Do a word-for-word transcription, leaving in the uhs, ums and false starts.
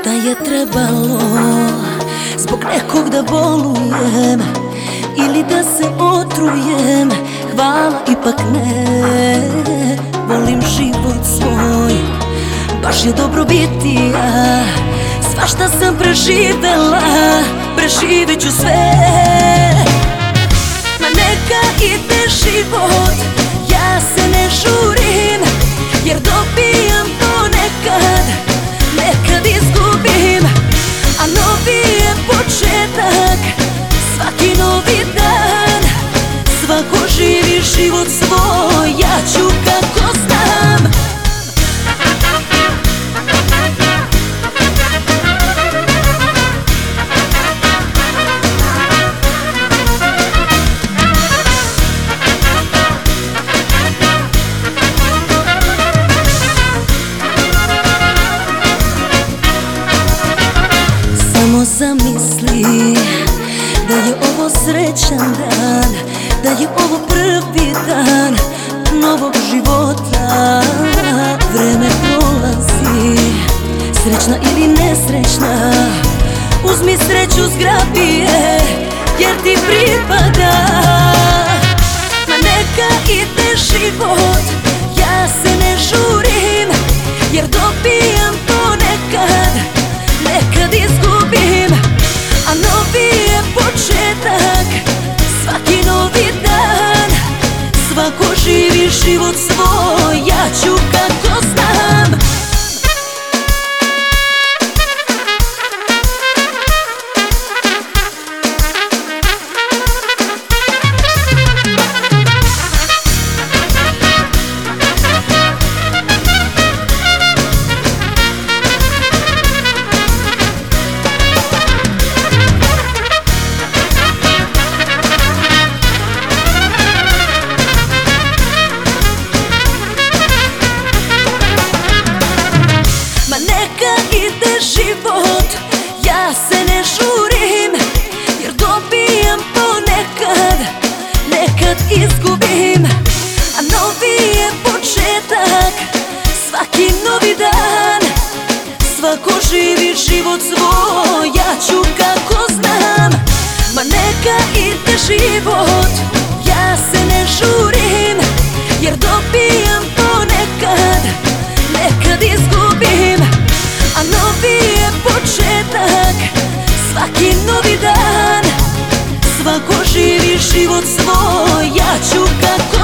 Da je trebalo zbog nekog da bolujem ili da se otrujem, hvala ipak ne. Volim život svoj, baš je dobro biti ja. Svašta sam preživela, preživit ću sve. Ma neka ide život, ja se ne žurim, jer dobijam ponekad, nekad izgubim. A novi je početak, svaki novi dan. Svako živi život svoj, ja ću kako znam. Samo zamisli da je ovo srećan dan, da je ovo prvi dan novog života. Vreme prolazi, srećna ili nesrećna, uzmi sreću, zgrabi je, jer ti pripada. Ma neka ide život, ja se ne žurim, jer dobijam ponekad, nekad izgubim. A novi je početak, svaki novi dan. Svako živi život svoj, ja ću kako znam. Neka ide život, ja se ne žurim, jer dobijam ponekad, nekad izgubim. A novi je početak, svaki novi dan. Svako živi život svoj, ja ću kako znam. Ma neka ide život, ja se ne žurim, jer dobijam ponekad, nekad izgubim. A novi je početak, svaki novi dan. Svako živi život svoj, ja ću kako